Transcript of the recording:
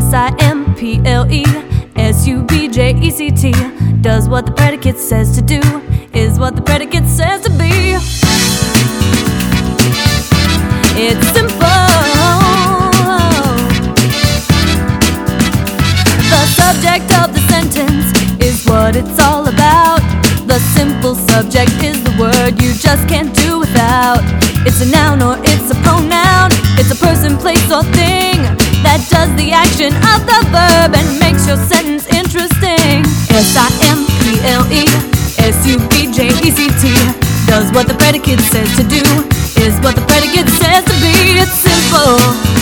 S-I-M-P-L-E-S-U-B-J-E-C-T. Does what the predicate says to do, is what the predicate says to be. It's simple. The subject of the sentence is what it's all about. The simple subject is the word you just can't do without. It's a noun or it's a pronoun. It's a person, place, or thing that does the action of the verb and makes your sentence interesting. S-I-M-P-L-E-S-U-B-J-E-C-T. Does what the predicate says to do, is what the predicate says to be. It's simple.